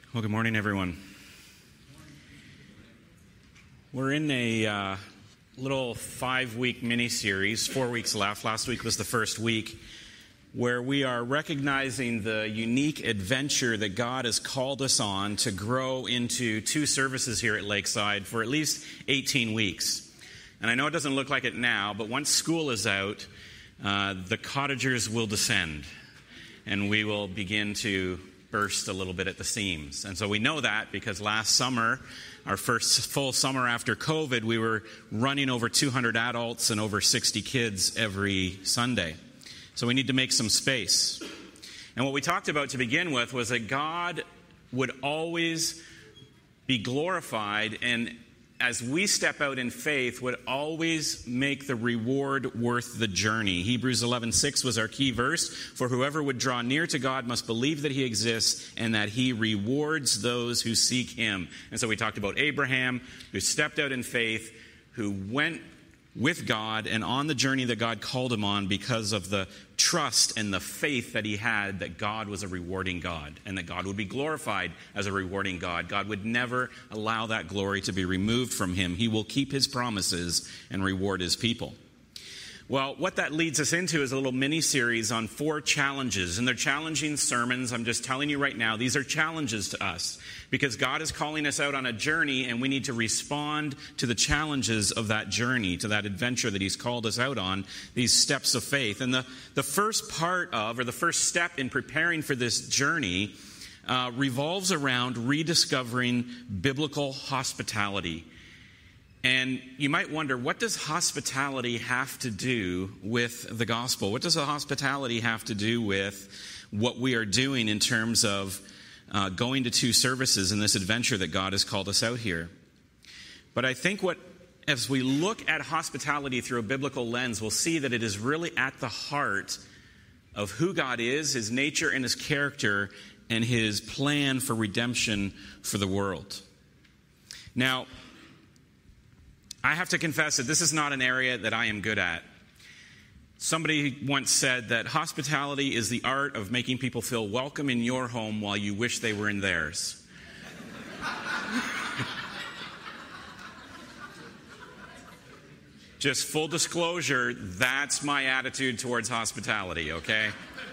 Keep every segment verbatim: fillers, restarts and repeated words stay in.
Well, good morning, everyone. We're in a uh, little five-week mini-series, four weeks left. Last week was the first week, where we are recognizing the unique adventure that God has called us on to grow into two services here at Lakeside for at least eighteen weeks. And I know it doesn't look like it now, but once school is out, uh, the cottagers will descend, and we will begin to burst a little bit at the seams. And so we know that because last summer, our first full summer after COVID, we were running over two hundred adults and over sixty kids every Sunday. So we need to make some space. And what we talked about to begin with was that God would always be glorified, and as we step out in faith, would always make the reward worth the journey. Hebrews eleven six was our key verse. For whoever would draw near to God must believe that he exists and that he rewards those who seek him. And so we talked about Abraham, who stepped out in faith, who went with God and on the journey that God called him on because of the trust and the faith that he had that God was a rewarding God and that God would be glorified as a rewarding God. God would never allow that glory to be removed from him. He will keep his promises and reward his people. Well, what that leads us into is a little mini-series on four challenges. And they're challenging sermons. I'm just telling you right now, these are challenges to us because God is calling us out on a journey, and we need to respond to the challenges of that journey, to that adventure that he's called us out on, these steps of faith. And the, the first part of, or the first step in preparing for this journey uh, revolves around rediscovering biblical hospitality. And you might wonder, what does hospitality have to do with the gospel? What does the hospitality have to do with what we are doing in terms of uh, going to two services in this adventure that God has called us out here? But I think what, as we look at hospitality through a biblical lens, we'll see that it is really at the heart of who God is, his nature and his character, and his plan for redemption for the world. Now, I have to confess that this is not an area that I am good at. Somebody once said that hospitality is the art of making people feel welcome in your home while you wish they were in theirs. Just full disclosure, that's my attitude towards hospitality, okay?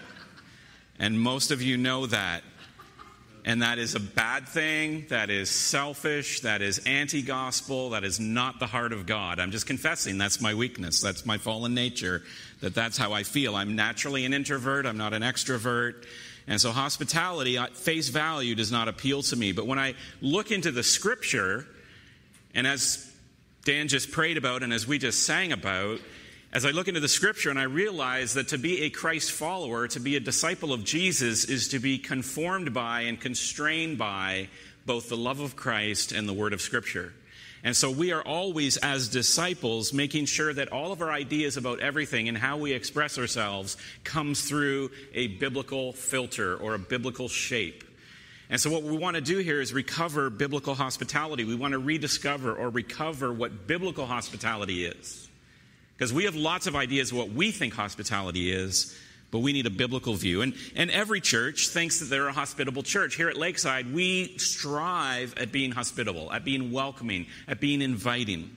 And most of you know that. And that is a bad thing, that is selfish, that is anti-gospel, that is not the heart of God. I'm just confessing that's my weakness, that's my fallen nature, that that's how I feel. I'm naturally an introvert, I'm not an extrovert. And so hospitality at face value does not appeal to me. But when I look into the scripture, and as Dan just prayed about and as we just sang about, as I look into the scripture and I realize that to be a Christ follower, to be a disciple of Jesus, is to be conformed by and constrained by both the love of Christ and the word of scripture. And so we are always, as disciples, making sure that all of our ideas about everything and how we express ourselves comes through a biblical filter or a biblical shape. And so what we want to do here is recover biblical hospitality. We want to rediscover or recover what biblical hospitality is. Because we have lots of ideas of what we think hospitality is, but we need a biblical view. And, and every church thinks that they're a hospitable church. Here at Lakeside, we strive at being hospitable, at being welcoming, at being inviting.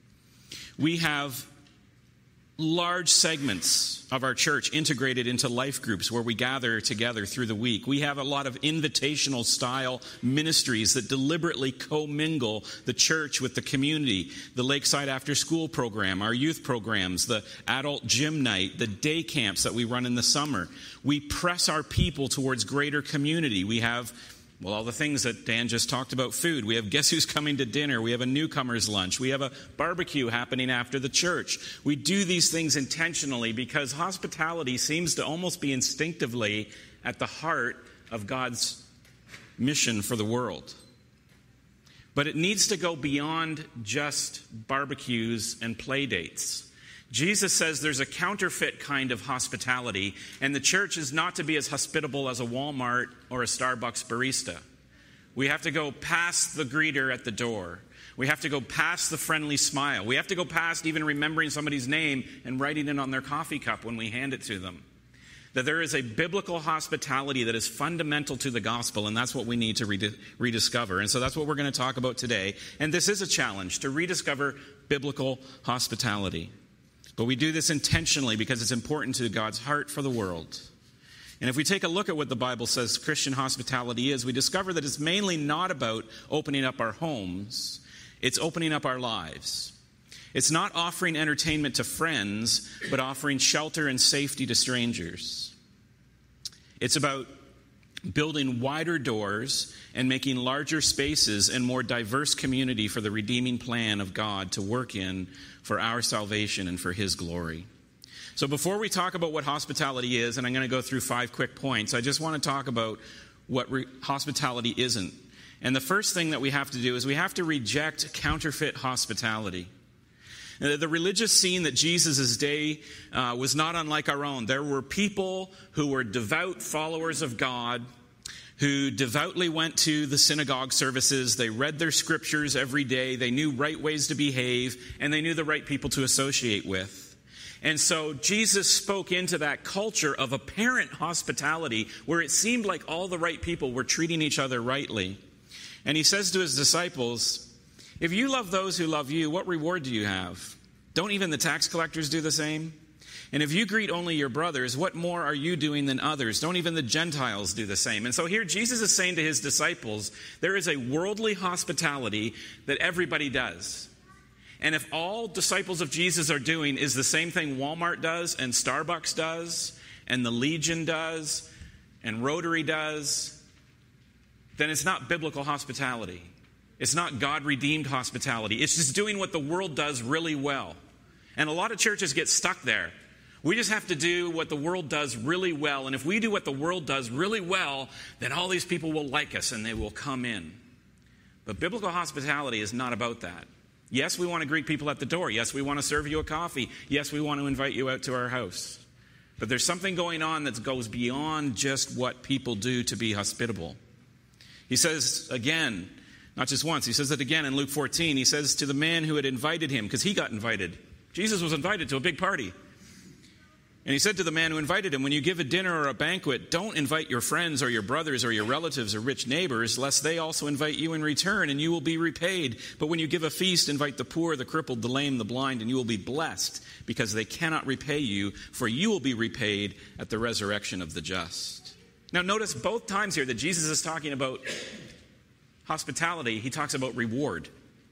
We have large segments of our church integrated into life groups where we gather together through the week. We have a lot of invitational style ministries that deliberately commingle the church with the community. The Lakeside After School program, our youth programs, the adult gym night, the day camps that we run in the summer. We press our people towards greater community. We have Well, all the things that Dan just talked about, food. We have Guess Who's Coming to Dinner. We have a newcomer's lunch. We have a barbecue happening after the church. We do these things intentionally because hospitality seems to almost be instinctively at the heart of God's mission for the world. But it needs to go beyond just barbecues and play dates. Jesus says there's a counterfeit kind of hospitality, and the church is not to be as hospitable as a Walmart or a Starbucks barista. We have to go past the greeter at the door. We have to go past the friendly smile. We have to go past even remembering somebody's name and writing it on their coffee cup when we hand it to them. That there is a biblical hospitality that is fundamental to the gospel, and that's what we need to redi- rediscover. And so that's what we're going to talk about today. And this is a challenge, to rediscover biblical hospitality. But we do this intentionally because it's important to God's heart for the world. And if we take a look at what the Bible says Christian hospitality is, we discover that it's mainly not about opening up our homes. It's opening up our lives. It's not offering entertainment to friends, but offering shelter and safety to strangers. It's about building wider doors and making larger spaces and more diverse community for the redeeming plan of God to work in for our salvation and for His glory. So before we talk about what hospitality is, and I'm going to go through five quick points, I just want to talk about what re- hospitality isn't. And the first thing that we have to do is we have to reject counterfeit hospitality. The religious scene that Jesus' day uh, was not unlike our own. There were people who were devout followers of God, who devoutly went to the synagogue services. They read their scriptures every day. They knew right ways to behave, and they knew the right people to associate with. And so Jesus spoke into that culture of apparent hospitality, where it seemed like all the right people were treating each other rightly. And he says to his disciples, if you love those who love you, what reward do you have? Don't even the tax collectors do the same? And if you greet only your brothers, what more are you doing than others? Don't even the Gentiles do the same? And so here Jesus is saying to his disciples, there is a worldly hospitality that everybody does. And if all disciples of Jesus are doing is the same thing Walmart does and Starbucks does and the Legion does and Rotary does, then it's not biblical hospitality. It's not God-redeemed hospitality. It's just doing what the world does really well. And a lot of churches get stuck there. We just have to do what the world does really well. And if we do what the world does really well, then all these people will like us and they will come in. But biblical hospitality is not about that. Yes, we want to greet people at the door. Yes, we want to serve you a coffee. Yes, we want to invite you out to our house. But there's something going on that goes beyond just what people do to be hospitable. He says again, not just once, he says it again in Luke fourteen. He says to the man who had invited him, because he got invited. Jesus was invited to a big party. And he said to the man who invited him, when you give a dinner or a banquet, don't invite your friends or your brothers or your relatives or rich neighbors, lest they also invite you in return, and you will be repaid. But when you give a feast, invite the poor, the crippled, the lame, the blind, and you will be blessed, because they cannot repay you, for you will be repaid at the resurrection of the just. Now notice both times here that Jesus is talking about hospitality, he talks about reward.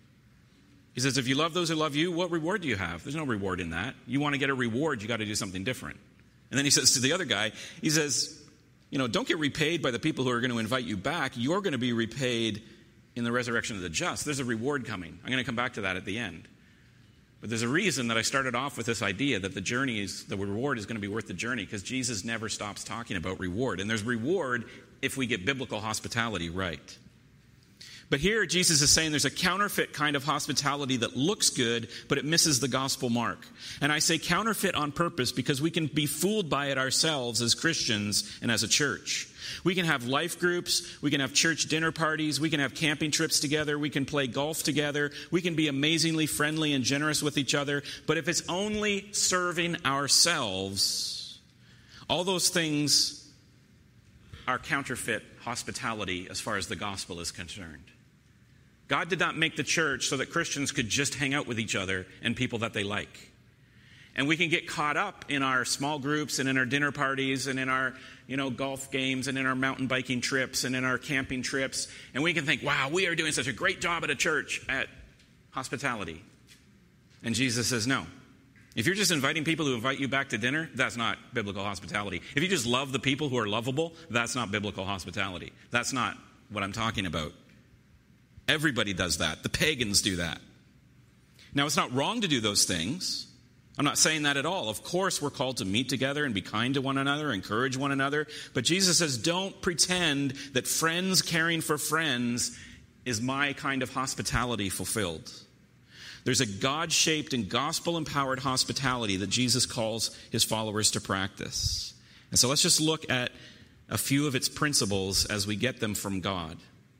He says, if you love those who love you, what reward do you have? There's no reward in that. You want to get a reward, you got to do something different. And then he says to the other guy, he says, you know, don't get repaid by the people who are going to invite you back. You're going to be repaid in the resurrection of the just. There's a reward coming. I'm going to come back to that at the end. But there's a reason that I started off with this idea that the journey is, the reward is going to be worth the journey, because Jesus never stops talking about reward. And there's reward if we get biblical hospitality right. But here Jesus is saying there's a counterfeit kind of hospitality that looks good, but it misses the gospel mark. And I say counterfeit on purpose because we can be fooled by it ourselves as Christians and as a church. We can have life groups, we can have church dinner parties, we can have camping trips together, we can play golf together, we can be amazingly friendly and generous with each other, but if it's only serving ourselves, all those things are counterfeit hospitality as far as the gospel is concerned. God did not make the church so that Christians could just hang out with each other and people that they like. And we can get caught up in our small groups and in our dinner parties and in our, you know, golf games and in our mountain biking trips and in our camping trips. And we can think, wow, we are doing such a great job at a church at hospitality. And Jesus says, no. If you're just inviting people who invite you back to dinner, that's not biblical hospitality. If you just love the people who are lovable, that's not biblical hospitality. That's not what I'm talking about. Everybody does that. The pagans do that. Now, it's not wrong to do those things. I'm not saying that at all. Of course, we're called to meet together and be kind to one another, encourage one another. But Jesus says, don't pretend that friends caring for friends is my kind of hospitality fulfilled. There's a God-shaped and gospel-empowered hospitality that Jesus calls his followers to practice. And so let's just look at a few of its principles as we get them from God.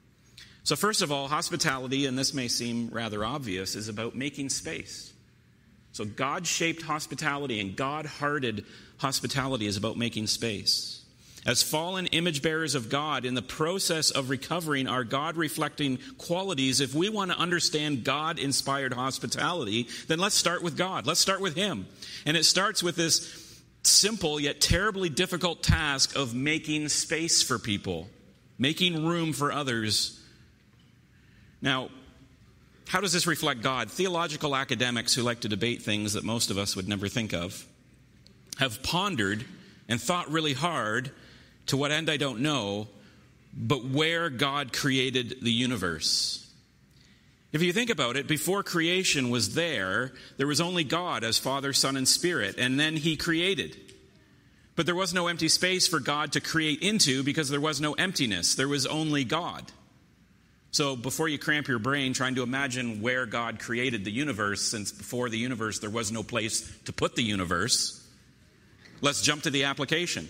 So first of all, hospitality, and this may seem rather obvious, is about making space. So God-shaped hospitality and God-hearted hospitality is about making space. As fallen image bearers of God, in the process of recovering our God-reflecting qualities, if we want to understand God-inspired hospitality, then let's start with God. Let's start with Him. And it starts with this simple yet terribly difficult task of making space for people, making room for others. Now, how does this reflect God? Theological academics who like to debate things that most of us would never think of have pondered and thought really hard, to what end I don't know, but where God created the universe. If you think about it, before creation was there, there was only God as Father, Son, and Spirit, and then He created. But there was no empty space for God to create into because there was no emptiness. There was only God. So before you cramp your brain trying to imagine where God created the universe, since before the universe there was no place to put the universe, let's jump to the application.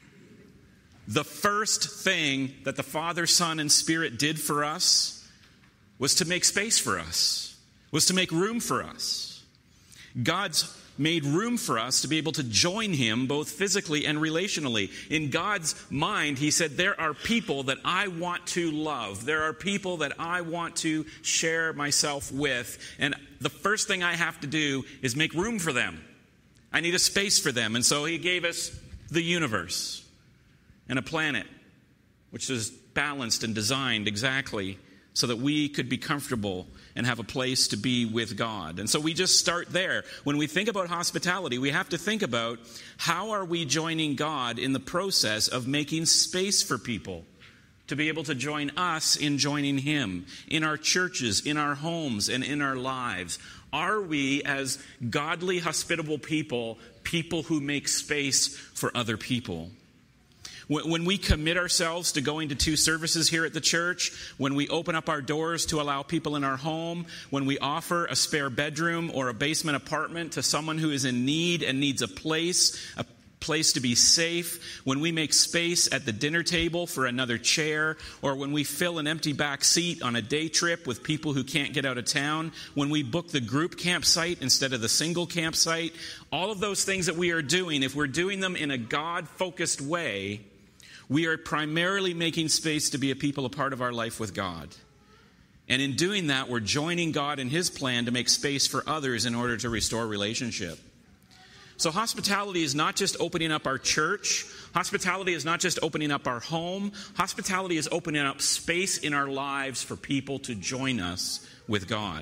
The first thing that the Father, Son, and Spirit did for us was to make space for us, was to make room for us. God's made room for us to be able to join Him both physically and relationally. In God's mind, He said, there are people that I want to love. There are people that I want to share myself with. And the first thing I have to do is make room for them. I need a space for them. And so He gave us the universe and a planet, which is balanced and designed exactly so that we could be comfortable and have a place to be with God. And so we just start there. When we think about hospitality, we have to think about how are we joining God in the process of making space for people to be able to join us in joining Him, in our churches, in our homes, and in our lives. Are we, as godly, hospitable people, people who make space for other people? When we commit ourselves to going to two services here at the church, when we open up our doors to allow people in our home, when we offer a spare bedroom or a basement apartment to someone who is in need and needs a place, a place to be safe, when we make space at the dinner table for another chair, or when we fill an empty back seat on a day trip with people who can't get out of town, when we book the group campsite instead of the single campsite, all of those things that we are doing, if we're doing them in a God-focused way, we are primarily making space to be a people a part of our life with God. And in doing that, we're joining God in His plan to make space for others in order to restore relationship. So hospitality is not just opening up our church. Hospitality is not just opening up our home. Hospitality is opening up space in our lives for people to join us with God.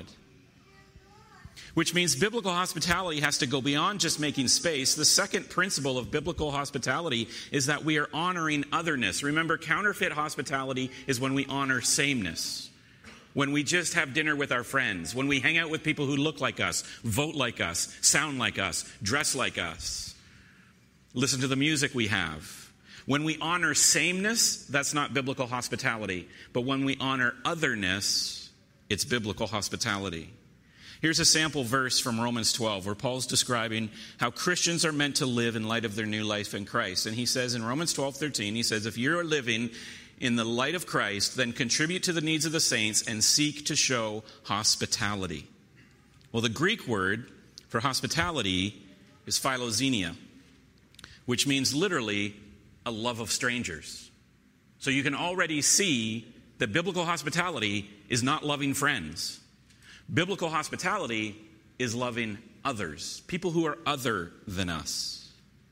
Which means biblical hospitality has to go beyond just making space. The second principle of biblical hospitality is that we are honoring otherness. Remember, counterfeit hospitality is when we honor sameness. When we just have dinner with our friends. When we hang out with people who look like us, vote like us, sound like us, dress like us. Listen to the music we have. When we honor sameness, that's not biblical hospitality. But when we honor otherness, it's biblical hospitality. Here's a sample verse from Romans twelve where Paul's describing how Christians are meant to live in light of their new life in Christ. And he says in Romans twelve thirteen, he says, if you're living in the light of Christ, then contribute to the needs of the saints and seek to show hospitality. Well, the Greek word for hospitality is philoxenia, which means literally a love of strangers. So you can already see that biblical hospitality is not loving friends. Biblical hospitality is loving others, people who are other than us,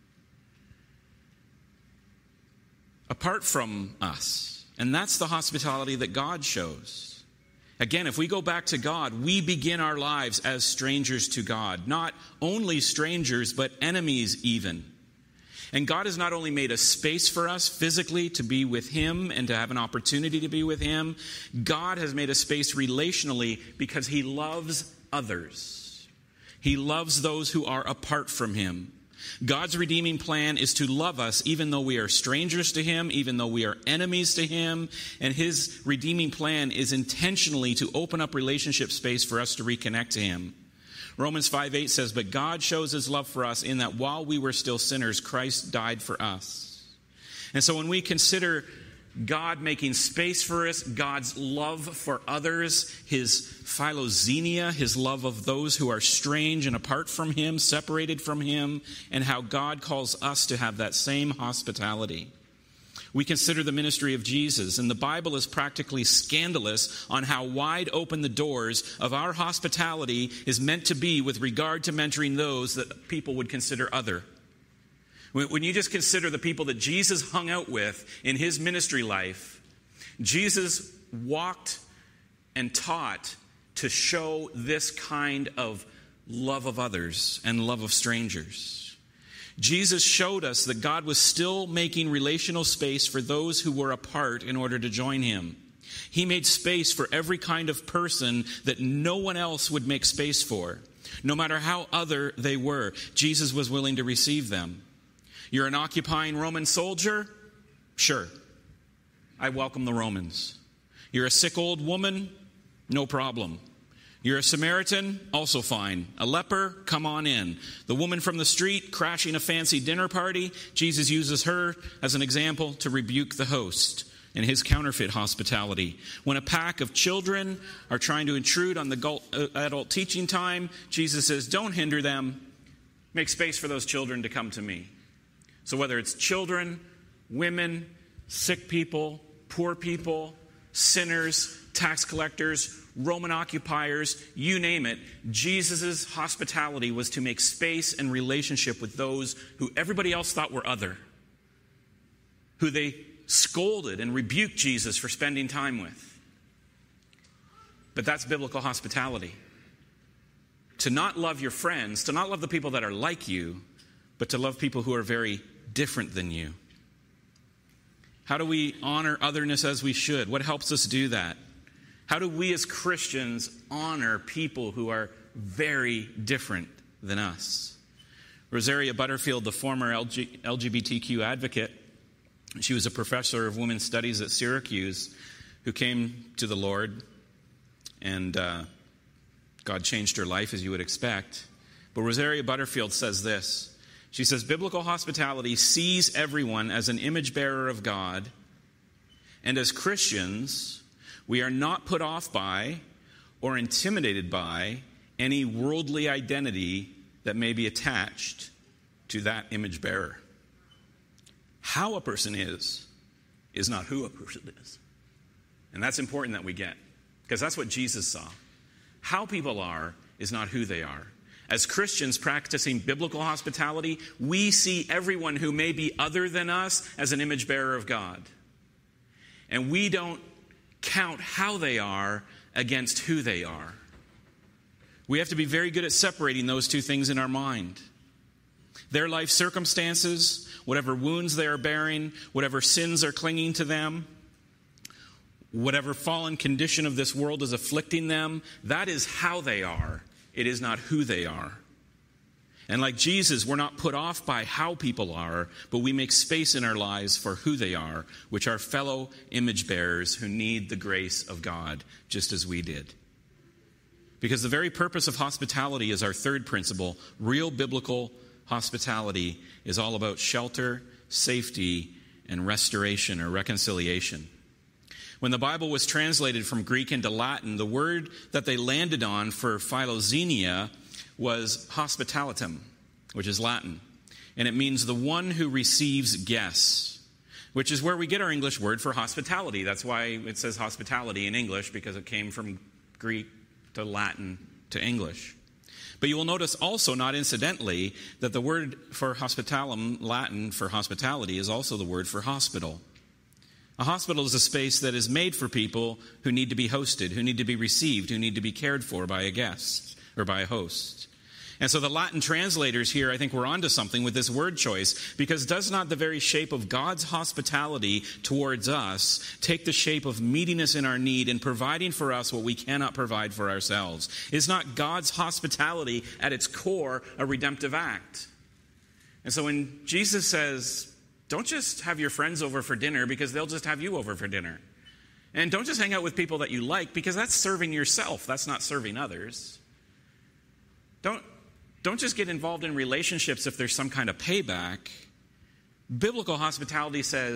apart from us. And that's the hospitality that God shows. Again, if we go back to God, we begin our lives as strangers to God. Not only strangers, but enemies even. And God has not only made a space for us physically to be with Him and to have an opportunity to be with Him, God has made a space relationally because He loves others. He loves those who are apart from Him. God's redeeming plan is to love us even though we are strangers to Him, even though we are enemies to Him. And His redeeming plan is intentionally to open up relationship space for us to reconnect to Him. Romans five eight says, but God shows His love for us in that while we were still sinners, Christ died for us. And so when we consider God making space for us, God's love for others, his philoxenia, his love of those who are strange and apart from him, separated from him, and how God calls us to have that same hospitality. We consider the ministry of Jesus, and the Bible is practically scandalous on how wide open the doors of our hospitality is meant to be with regard to mentoring those that people would consider other. When you just consider the people that Jesus hung out with in his ministry life, Jesus walked and taught to show this kind of love of others and love of strangers. Jesus showed us that God was still making relational space for those who were apart in order to join him. He made space for every kind of person that no one else would make space for. No matter how other they were, Jesus was willing to receive them. You're an occupying Roman soldier? Sure. I welcome the Romans. You're a sick old woman? No problem. You're a Samaritan? Also fine. A leper? Come on in. The woman from the street crashing a fancy dinner party? Jesus uses her as an example to rebuke the host and his counterfeit hospitality. When a pack of children are trying to intrude on the adult teaching time, Jesus says, don't hinder them. Make space for those children to come to me. So whether it's children, women, sick people, poor people, sinners, tax collectors, Roman occupiers, you name it, Jesus' hospitality was to make space and relationship with those who everybody else thought were other, who they scolded and rebuked Jesus for spending time with. But that's biblical hospitality. To not love your friends, to not love the people that are like you, but to love people who are very different than you. How do we honor otherness as we should? What helps us do that? How do we as Christians honor people who are very different than us? Rosaria Butterfield, the former L G B T Q advocate, she was a professor of women's studies at Syracuse who came to the Lord, and uh, God changed her life, as you would expect. But Rosaria Butterfield says this. She says, biblical hospitality sees everyone as an image bearer of God, and as Christians, we are not put off by or intimidated by any worldly identity that may be attached to that image bearer. How a person is, is not who a person is. And that's important that we get, because that's what Jesus saw. How people are is not who they are. As Christians practicing biblical hospitality, we see everyone who may be other than us as an image bearer of God. And we don't count how they are against who they are. We have to be very good at separating those two things in our mind. Their life circumstances, whatever wounds they are bearing, whatever sins are clinging to them, whatever fallen condition of this world is afflicting them, that is how they are. It is not who they are. And like Jesus, we're not put off by how people are, but we make space in our lives for who they are, which are fellow image bearers who need the grace of God, just as we did. Because the very purpose of hospitality is our third principle. Real biblical hospitality is all about shelter, safety, and restoration or reconciliation. When the Bible was translated from Greek into Latin, the word that they landed on for philoxenia was hospitalitum, which is Latin. And it means the one who receives guests, which is where we get our English word for hospitality. That's why it says hospitality in English, because it came from Greek to Latin to English. But you will notice also, not incidentally, that the word for hospitalum, Latin for hospitality, is also the word for hospital. A hospital is a space that is made for people who need to be hosted, who need to be received, who need to be cared for by a guest or by a host. And so the Latin translators here, I think, were onto something with this word choice, because does not the very shape of God's hospitality towards us take the shape of meeting us in our need and providing for us what we cannot provide for ourselves? Is not God's hospitality at its core a redemptive act? And so when Jesus says, don't just have your friends over for dinner because they'll just have you over for dinner. And don't just hang out with people that you like, because that's serving yourself. That's not serving others. Don't, don't just get involved in relationships if there's some kind of payback. Biblical hospitality says,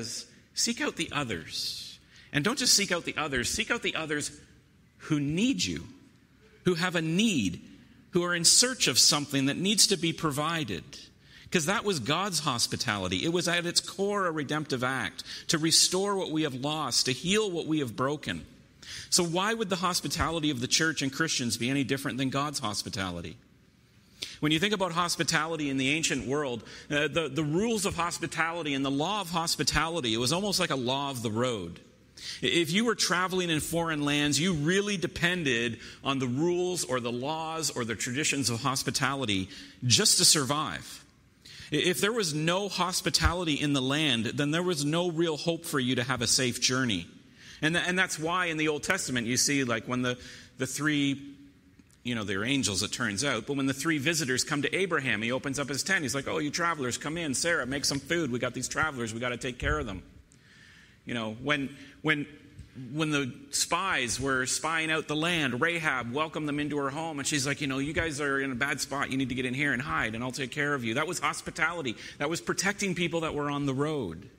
Seek out the others. And don't just seek out the others. Seek out the others who need you, who have a need, who are in search of something that needs to be provided. Because that was God's hospitality. It was at its core a redemptive act, to restore what we have lost, to heal what we have broken. So why would the hospitality of the church and Christians be any different than God's hospitality? When you think about hospitality in the ancient world, uh, the, the rules of hospitality and the law of hospitality, it was almost like a law of the road. If you were traveling in foreign lands, you really depended on the rules or the laws or the traditions of hospitality just to survive. If there was no hospitality in the land, then there was no real hope for you to have a safe journey. And, th- and that's why in the Old Testament you see, like when the, the three, you know, they're angels it turns out, but when the three visitors come to Abraham, he opens up his tent. He's like, oh, you travelers, come in. Sarah, make some food. We got these travelers. We got to take care of them. You know, when when when the spies were spying out the land, Rahab welcomed them into her home, and she's like, you know, you guys are in a bad spot. You need to get in here and hide, and I'll take care of you. That was hospitality. That was protecting people that were on the road.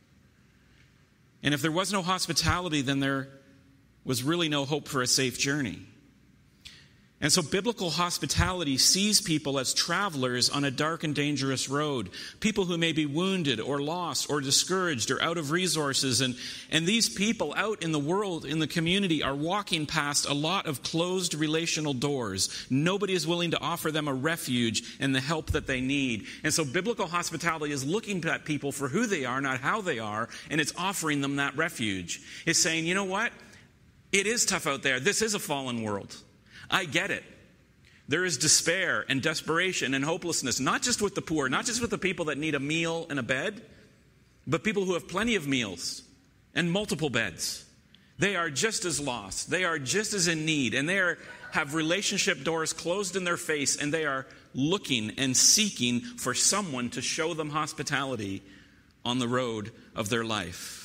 And if there was no hospitality, then there was really no hope for a safe journey. And so biblical hospitality sees people as travelers on a dark and dangerous road, people who may be wounded or lost or discouraged or out of resources. And, and these people out in the world, in the community, are walking past a lot of closed relational doors. Nobody is willing to offer them a refuge and the help that they need. And so biblical hospitality is looking at people for who they are, not how they are, and it's offering them that refuge. It's saying, you know what? It is tough out there. This is a fallen world. I get it. There is despair and desperation and hopelessness, not just with the poor, not just with the people that need a meal and a bed, but people who have plenty of meals and multiple beds. They are just as lost. They are just as in need, and they are, have relationship doors closed in their face, and they are looking and seeking for someone to show them hospitality on the road of their life.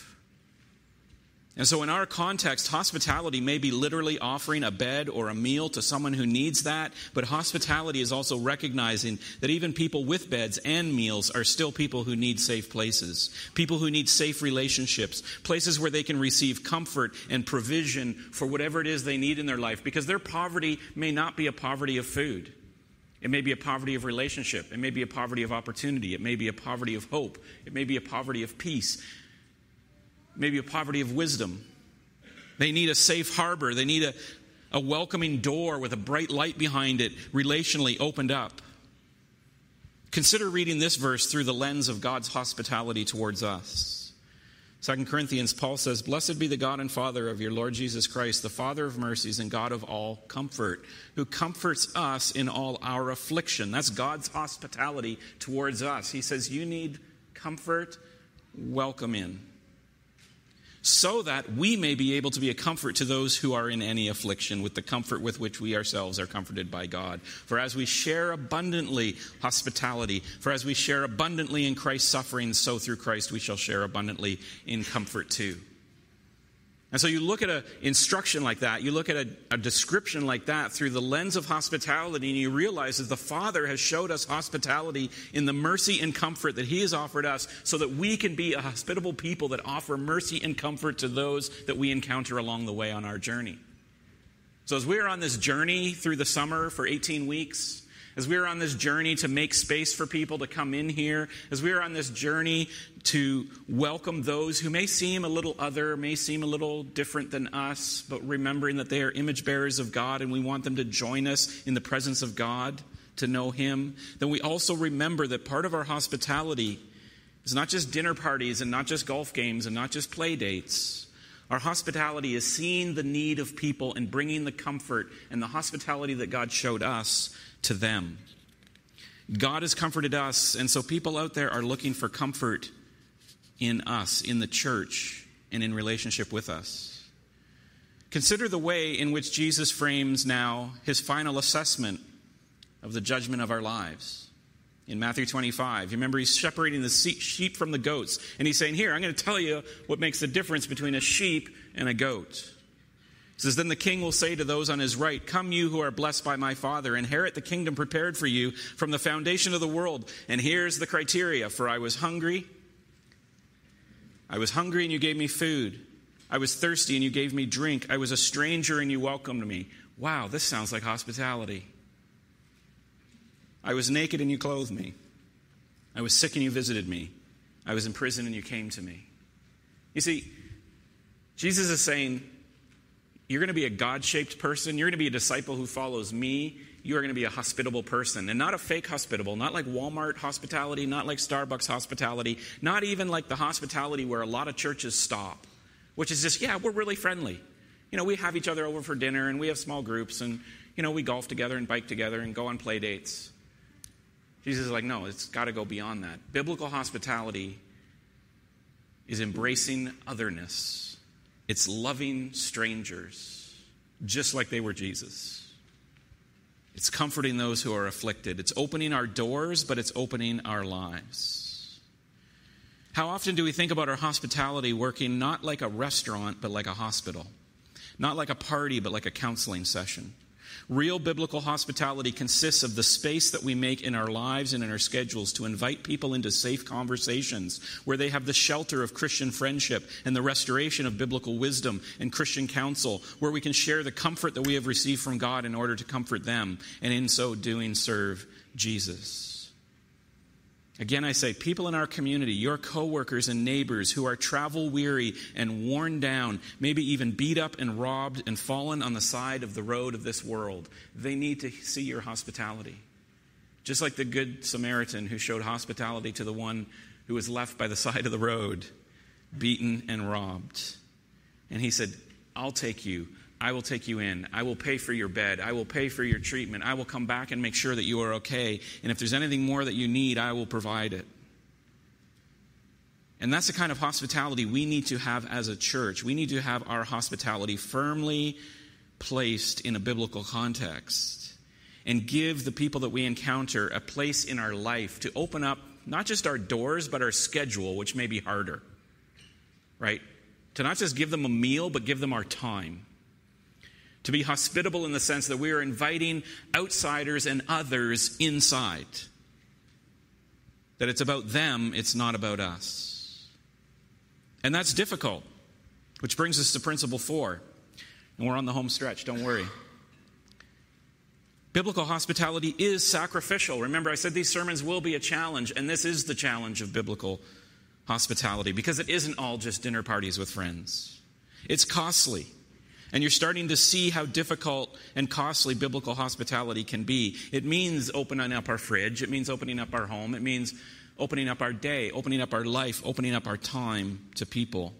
And so in our context, hospitality may be literally offering a bed or a meal to someone who needs that, but hospitality is also recognizing that even people with beds and meals are still people who need safe places, people who need safe relationships, places where they can receive comfort and provision for whatever it is they need in their life, because their poverty may not be a poverty of food. It may be a poverty of relationship. It may be a poverty of opportunity. It may be a poverty of hope. It may be a poverty of peace. Maybe a poverty of wisdom. They need a safe harbor. They need a, a welcoming door with a bright light behind it, relationally opened up. Consider reading this verse through the lens of God's hospitality towards us. Second Corinthians, Paul says, "Blessed be the God and Father of your Lord Jesus Christ, the Father of mercies and God of all comfort, who comforts us in all our affliction." That's God's hospitality towards us. He says, you need comfort, welcome in, so that we may be able to be a comfort to those who are in any affliction with the comfort with which we ourselves are comforted by God. For as we share abundantly hospitality, for as we share abundantly in Christ's sufferings, so through Christ we shall share abundantly in comfort too. And so you look at an instruction like that, you look at a, a description like that through the lens of hospitality, and you realize that the Father has showed us hospitality in the mercy and comfort that He has offered us, so that we can be a hospitable people that offer mercy and comfort to those that we encounter along the way on our journey. So as we are on this journey through the summer for eighteen weeks, as we are on this journey to make space for people to come in here, as we are on this journey to welcome those who may seem a little other, may seem a little different than us, but remembering that they are image bearers of God and we want them to join us in the presence of God to know Him, then we also remember that part of our hospitality is not just dinner parties and not just golf games and not just play dates. Our hospitality is seeing the need of people and bringing the comfort and the hospitality that God showed us to them. God has comforted us, and so people out there are looking for comfort in us, in the church, and in relationship with us. Consider the way in which Jesus frames now His final assessment of the judgment of our lives. In Matthew twenty-five, you remember He's separating the sheep from the goats, and He's saying, here, I'm going to tell you what makes the difference between a sheep and a goat. He says, then the king will say to those on his right, come you who are blessed by my Father, inherit the kingdom prepared for you from the foundation of the world. And here's the criteria, for I was hungry, I was hungry and you gave me food. I was thirsty and you gave me drink. I was a stranger and you welcomed me. Wow, this sounds like hospitality. I was naked and you clothed me. I was sick and you visited me. I was in prison and you came to me. You see, Jesus is saying, you're going to be a God-shaped person. You're going to be a disciple who follows me. You are going to be a hospitable person. And not a fake hospitable, not like Walmart hospitality, not like Starbucks hospitality, not even like the hospitality where a lot of churches stop, which is just, yeah, we're really friendly. You know, we have each other over for dinner and we have small groups and, you know, we golf together and bike together and go on play dates. Jesus is like, no, it's got to go beyond that. Biblical hospitality is embracing otherness. It's loving strangers, just like they were Jesus. It's comforting those who are afflicted. It's opening our doors, but it's opening our lives. How often do we think about our hospitality working not like a restaurant, but like a hospital? Not like a party, but like a counseling session. Real biblical hospitality consists of the space that we make in our lives and in our schedules to invite people into safe conversations where they have the shelter of Christian friendship and the restoration of biblical wisdom and Christian counsel, where we can share the comfort that we have received from God in order to comfort them, and in so doing serve Jesus. Again, I say, people in our community, your coworkers and neighbors who are travel-weary and worn down, maybe even beat up and robbed and fallen on the side of the road of this world, they need to see your hospitality. Just like the Good Samaritan who showed hospitality to the one who was left by the side of the road, beaten and robbed. And he said, I'll take you. I will take you in. I will pay for your bed. I will pay for your treatment. I will come back and make sure that you are okay. And if there's anything more that you need, I will provide it. And that's the kind of hospitality we need to have as a church. We need to have our hospitality firmly placed in a biblical context and give the people that we encounter a place in our life to open up not just our doors, but our schedule, which may be harder, right? To not just give them a meal, but give them our time. To be hospitable in the sense that we are inviting outsiders and others inside. That it's about them, it's not about us. And that's difficult. Which brings us to principle four. And we're on the home stretch, don't worry. Biblical hospitality is sacrificial. Remember, I said these sermons will be a challenge, and this is the challenge of biblical hospitality, because it isn't all just dinner parties with friends. It's costly. And you're starting to see how difficult and costly biblical hospitality can be. It means opening up our fridge. It means opening up our home. It means opening up our day, opening up our life, opening up our time to people.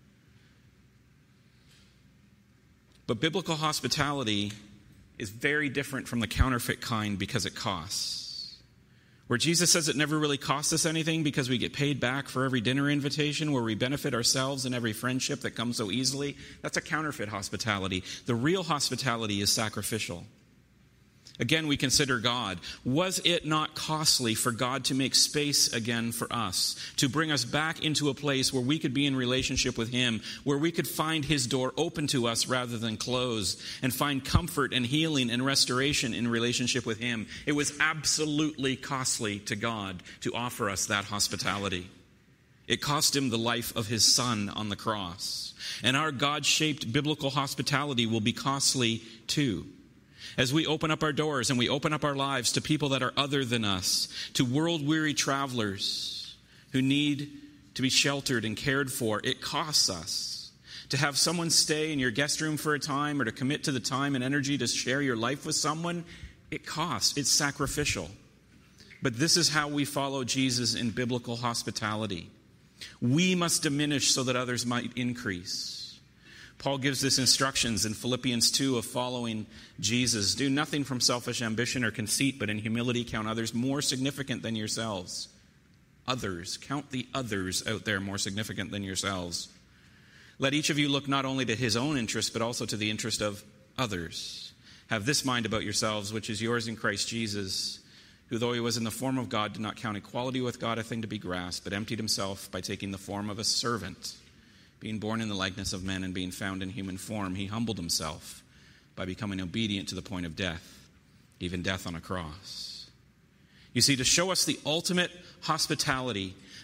But biblical hospitality is very different from the counterfeit kind because it costs. Where Jesus says it never really costs us anything because we get paid back for every dinner invitation, where we benefit ourselves in every friendship that comes so easily, that's a counterfeit hospitality. The real hospitality is sacrificial. Again, we consider God. Was it not costly for God to make space again for us, to bring us back into a place where we could be in relationship with Him, where we could find His door open to us rather than closed, and find comfort and healing and restoration in relationship with Him? It was absolutely costly to God to offer us that hospitality. It cost Him the life of His Son on the cross. And our God-shaped biblical hospitality will be costly too. As we open up our doors and we open up our lives to people that are other than us, to world-weary travelers who need to be sheltered and cared for, it costs us. To have someone stay in your guest room for a time, or to commit to the time and energy to share your life with someone, it costs. It's sacrificial. But this is how we follow Jesus in biblical hospitality. We must diminish so that others might increase. Paul gives this instructions in Philippians two of following Jesus. Do nothing from selfish ambition or conceit, but in humility count others more significant than yourselves. Others. Count the others out there more significant than yourselves. Let each of you look not only to his own interest, but also to the interest of others. Have this mind about yourselves, which is yours in Christ Jesus, who, though he was in the form of God, did not count equality with God a thing to be grasped, but emptied himself by taking the form of a servant. Being born in the likeness of men and being found in human form, he humbled himself by becoming obedient to the point of death, even death on a cross. You see, to show us the ultimate hospitality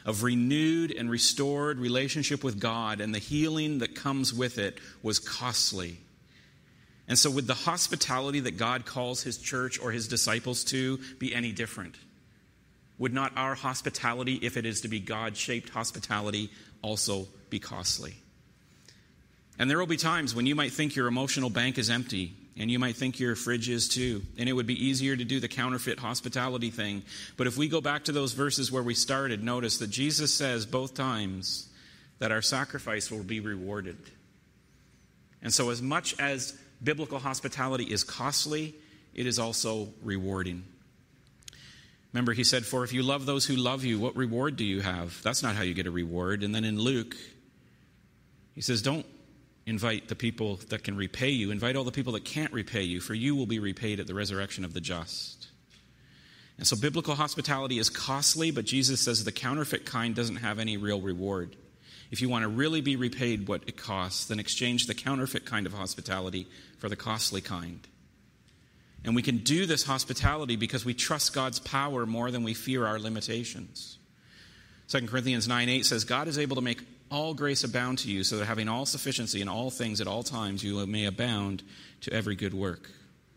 of renewed and restored relationship with God, and the healing that comes with it was costly. And so would the hospitality that God calls his church or his disciples to be any different? Would not our hospitality, if it is to be God-shaped hospitality, also be costly? And there will be times when you might think your emotional bank is empty, and you might think your fridge is too, and it would be easier to do the counterfeit hospitality thing. But if we go back to those verses where we started, notice that Jesus says both times that our sacrifice will be rewarded. And so as much as biblical hospitality is costly, it is also rewarding. Remember, he said, for if you love those who love you, what reward do you have? That's not how you get a reward. And then in Luke, he says, don't invite the people that can repay you. Invite all the people that can't repay you, for you will be repaid at the resurrection of the just. And so biblical hospitality is costly, but Jesus says the counterfeit kind doesn't have any real reward. If you want to really be repaid what it costs, then exchange the counterfeit kind of hospitality for the costly kind. And we can do this hospitality because we trust God's power more than we fear our limitations. Second Corinthians nine eight says, God is able to make all grace abound to you, so that having all sufficiency in all things at all times, you may abound to every good work.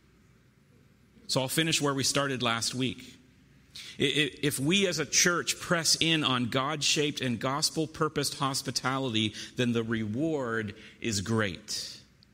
So I'll finish where we started last week. If we as a church press in on God-shaped and gospel-purposed hospitality, then the reward is great.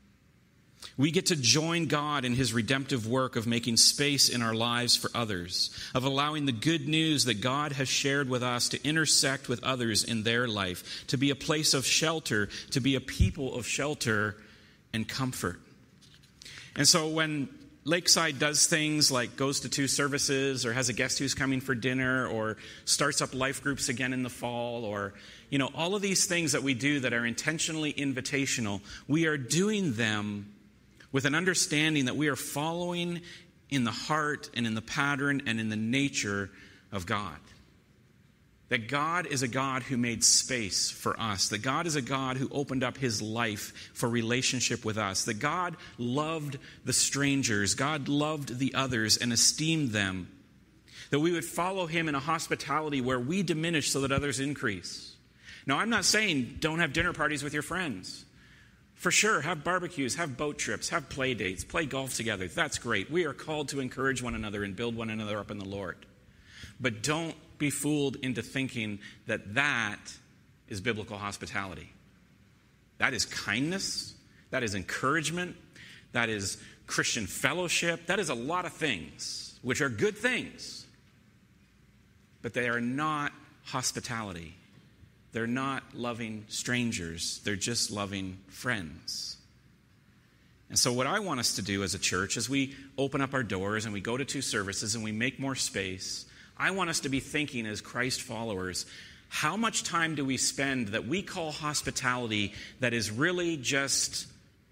We get to join God in his redemptive work of making space in our lives for others, of allowing the good news that God has shared with us to intersect with others in their life, to be a place of shelter, to be a people of shelter and comfort. And so when Lakeside does things like goes to two services or has a guest who's coming for dinner or starts up life groups again in the fall, or, you know, all of these things that we do that are intentionally invitational, we are doing them with an understanding that we are following in the heart and in the pattern and in the nature of God. That God is a God who made space for us. That God is a God who opened up his life for relationship with us. That God loved the strangers. God loved the others and esteemed them. That we would follow him in a hospitality where we diminish so that others increase. Now, I'm not saying don't have dinner parties with your friends. For sure, have barbecues, have boat trips, have play dates, play golf together. That's great. We are called to encourage one another and build one another up in the Lord. But don't be fooled into thinking that that is biblical hospitality. That is kindness. That is encouragement. That is Christian fellowship. That is a lot of things, which are good things. But they are not hospitality. They're not loving strangers. They're just loving friends. And so what I want us to do as a church, as we open up our doors and we go to two services and we make more space, I want us to be thinking as Christ followers, how much time do we spend that we call hospitality that is really just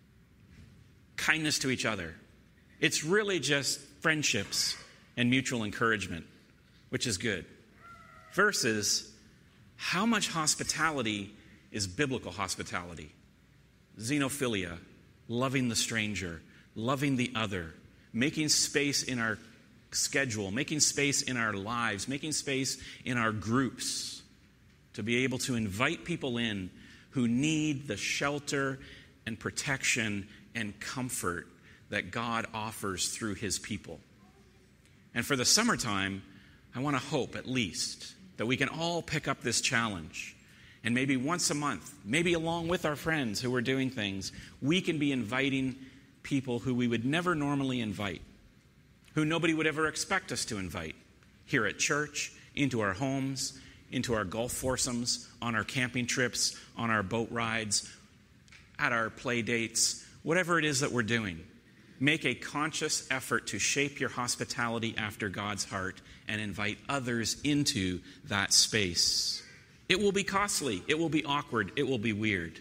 kindness to each other? It's really just friendships and mutual encouragement, which is good. Versus how much hospitality is biblical hospitality? Xenophilia, loving the stranger, loving the other, making space in our schedule, making space in our lives, making space in our groups to be able to invite people in who need the shelter and protection and comfort that God offers through his people. And for the summertime, I want to hope at least that we can all pick up this challenge. And maybe once a month, maybe along with our friends who are doing things, we can be inviting people who we would never normally invite, who nobody would ever expect us to invite, here at church, into our homes, into our golf foursomes, on our camping trips, on our boat rides, at our play dates, whatever it is that we're doing. Make a conscious effort to shape your hospitality after God's heart and invite others into that space. It will be costly, it will be awkward, it will be weird,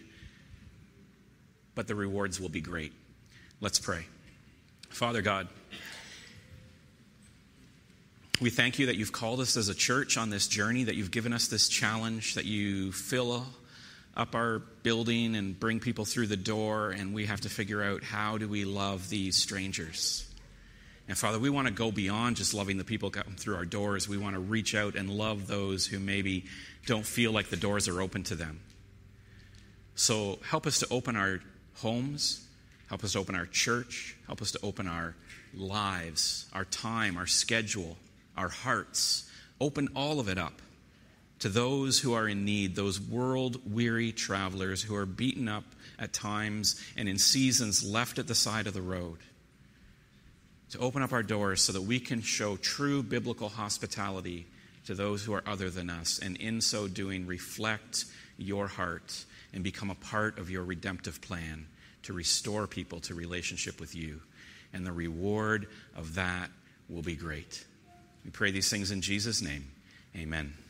but the rewards will be great. Let's pray. Father God, we thank you that you've called us as a church on this journey, that you've given us this challenge, that you fill up our building and bring people through the door, and we have to figure out how do we love these strangers. And Father, we want to go beyond just loving the people coming through our doors. We want to reach out and love those who maybe don't feel like the doors are open to them. So help us to open our homes, help us to open our church, help us to open our lives, our time, our schedule, our hearts. Open all of it up to those who are in need, those world-weary travelers who are beaten up at times and in seasons left at the side of the road. To open up our doors so that we can show true biblical hospitality to those who are other than us, and in so doing reflect your heart and become a part of your redemptive plan to restore people to relationship with you. And the reward of that will be great. We pray these things in Jesus' name. Amen.